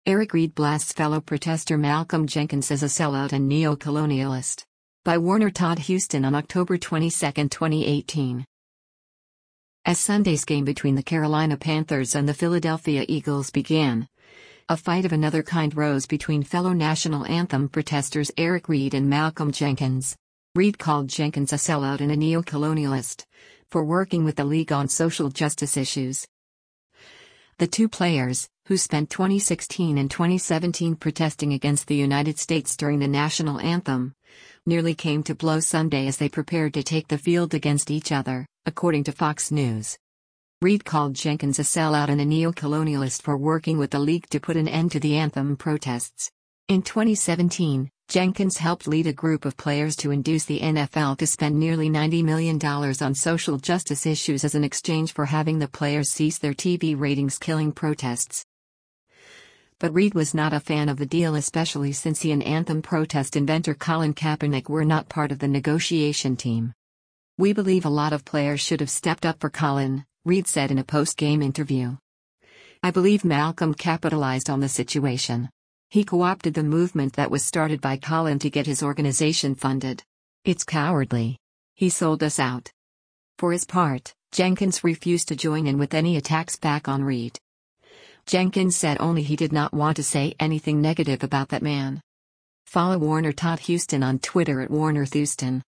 Eric Reid blasts fellow protester Malcolm Jenkins as a sellout and neo-colonialist. By Warner Todd Huston on October 22, 2018. As Sunday's game between the Carolina Panthers and the Philadelphia Eagles began, a fight of another kind rose between fellow national anthem protesters Eric Reid and Malcolm Jenkins. Reid called Jenkins a sellout and a neo-colonialist for working with the league on social justice issues. The two players, who spent 2016 and 2017 protesting against the United States during the national anthem, nearly came to blows Sunday as they prepared to take the field against each other, according to Fox News. Reid called Jenkins a sellout and a neo-colonialist for working with the league to put an end to the anthem protests. In 2017, Jenkins helped lead a group of players to induce the NFL to spend nearly $90 million on social justice issues as an exchange for having the players cease their TV ratings killing protests. But Reid was not a fan of the deal, especially since he and anthem protest inventor Colin Kaepernick were not part of the negotiation team. "We believe a lot of players should have stepped up for Colin," Reid said in a post-game interview. "I believe Malcolm capitalized on the situation. He co-opted the movement that was started by Colin to get his organization funded. It's cowardly. He sold us out." For his part, Jenkins refused to join in with any attacks back on Reid. Jenkins said only he did not want to say anything negative about that man. Follow Warner Todd Huston on Twitter at WarnerThouston.